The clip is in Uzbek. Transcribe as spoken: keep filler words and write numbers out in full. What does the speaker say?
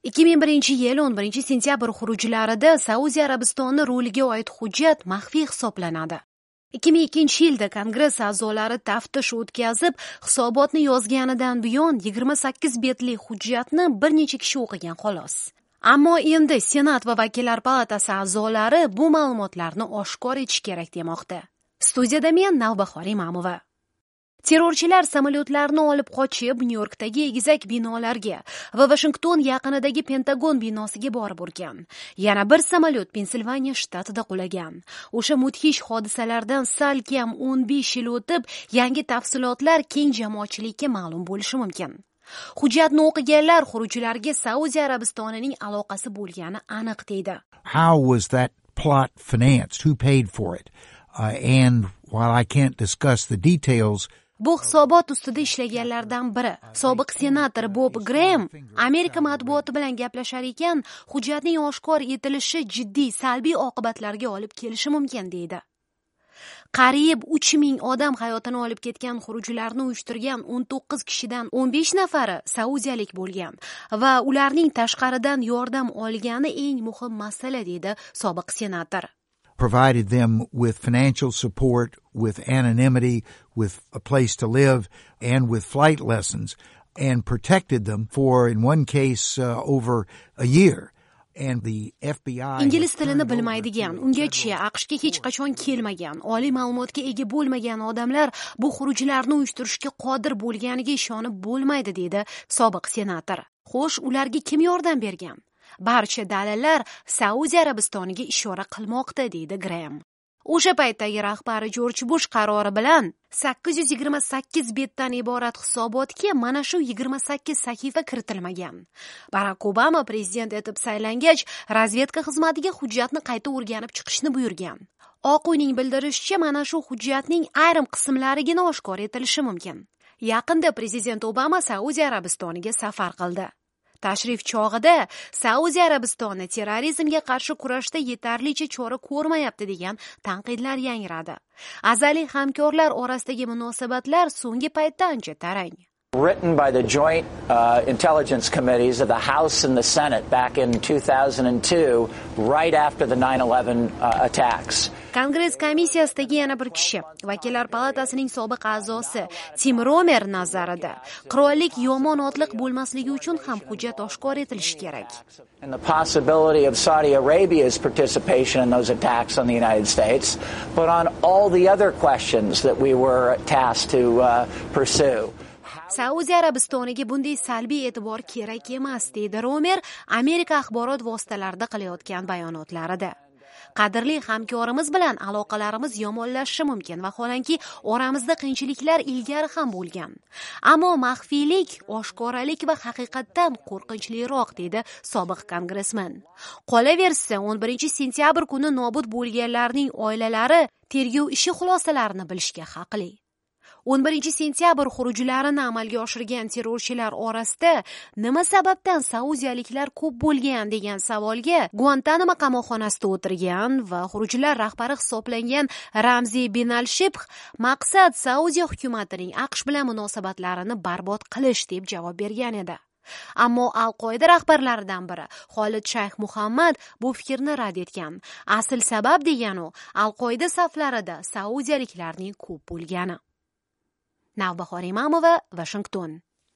ikki ming birinchi yil o'n birinchi sentyabr xurujlarida Saudiya Arabistoni ruliga oid hujjat maxfiy hisoblanadi. ikki ming ikkinchi yilda Kongress a'zolari taftish o'tkazib, hisobotni yozganidan buyon yigirma sakkiz betli hujjatni bir necha kishi o'qigan xolos. Ammo endi Senat va Vakillar palatasi a'zolari bu ma'lumotlarni oshkor etish kerak demoqda. Studiyada men Navbahor Imamova. Terrorchilar samolyotlarni olib qochib Nyu-Yorkdagi egizak binolarga va Washington yaqinidagi Pentagon binosiga borib urgan. Yana bir samolyot Pensilvaniya shtatida qulagan. O'sha mudhish hodisalardan salkam o'n besh yil o'tib, yangi tafsilotlar keng jamoatchilikka ma'lum bo'lishi mumkin. Hujjatni o'qiganlar xurujlarga Saudiya Arabistonining aloqasi bo'lgani aniq deydi. How was that plot financed? Who paid for it? Uh, and while I can't discuss the details, Bu hisobot ustida ishlaganlardan biri, sobiq senator Bob Graham, Amerika matbuoti bilan gaplashar ekan, hujjatning oshkor etilishi jiddiy salbiy oqibatlarga olib kelishi mumkin deydi. Qariyb uch ming odam hayotini olib ketgan xurujlarni uyushtirgan o'n to'qqiz kishidan o'n besh nafari saudiyalik bo'lgan va ularning tashqaridan yordam olgani eng muhim masala deydi sobiq senator. provided them with financial support, with anonymity, with a place to live, and with flight lessons, and protected them for, in one case, uh, over a year. And the F B I... Ingliz tilini bilmaydigan, ungacha AQShga hech qachon kelmagan, oliy ma'lumotga ega bo'lmagan odamlar bu xurujlarni uyushtirishga qodir bo'lganiga ishonib bo'lmaydi, deydi sobiq senator. Xo'sh, ularga kim yordam bergan? Barcha dalillar Saudiya Arabistoniga ishora qilmoqda, deydi Graham. O'sha paytdagi rahbari Jorj Bush qarori bilan sakkiz yuz yigirma sakkiz betdan iborat hisobotga mana shu yigirma sakkiz sahifa kiritilmagan. Barak Obama prezident etib saylangach, razvedka xizmatiga hujjatni qayta o'rganib chiqishni buyurgan. Oq uyning bildirishicha, mana shu hujjatning ayrim qismlarigina oshkor etilishi mumkin. Yaqinda prezident Obama Saudiya Arabistoniga safar qildi. Tashrif chog'ida Saudiya Arabistoni terrorizmga qarshi kurashda yetarlicha chora ko'rmayapti degan tanqidlar yangradi. Azaliy hamkorlar orasidagi munosabatlar so'nggi paytda ancha tarang. Written by the joint uh, intelligence committees of the House and the Senate back in two thousand two, right after the nine eleven uh, attacks. Kongress komissiyasidagi yana bir kishi, Vakillar palatasining sobiq a'zosi Tim Romer nazarida, qirollik yomon otliq bo'lmasligi uchun ham hujjat oshkor etilishi kerak. And the possibility of Saudi Arabia's participation in those attacks on the United States, but on all the other questions that we were tasked to uh, pursue. Saudiya Arabistoniga bunday salbiy e'tibor kerak emas, deydi Romer Amerika axborot vositalarida qilayotgan bayonotlarida. Qadrli hamkorimiz bilan aloqalarimiz yomonlashishi mumkin va xolanki oramizda qiyinchiliklar ilgari ham bo'lgan. Ammo maxfiylik, oshkoralik va haqiqatdan qo'rqinchliroq, deydi sobiq kongressmen. Qolaversa, o'n birinchi sentyabr kuni nobud bo'lganlarning oilalari tergov ishi xulosalarini bilishga haqli. o'n birinchi sentyabr xurujlarini amalga oshirgan terrorchilar orasida nima sababdan saudiyaliklar ko'p bo'lgan degan savolga Guantanamo qamoqxonasida o'tirgan va xurujlar rahbari hisoblangan Ramzi bin al-Shibh maqsad Saudiya hukumatining AQSh bilan munosabatlarini barbod qilish deb javob bergan edi. Ammo Al-Qoida rahbarlaridan biri Xolid Shayx Muhammad bu fikrni rad etgan. Asl sabab degani Al-Qoida saflarida saudiyaliklarning ko'p bo'lgani. Navbahor Imamova, Washington.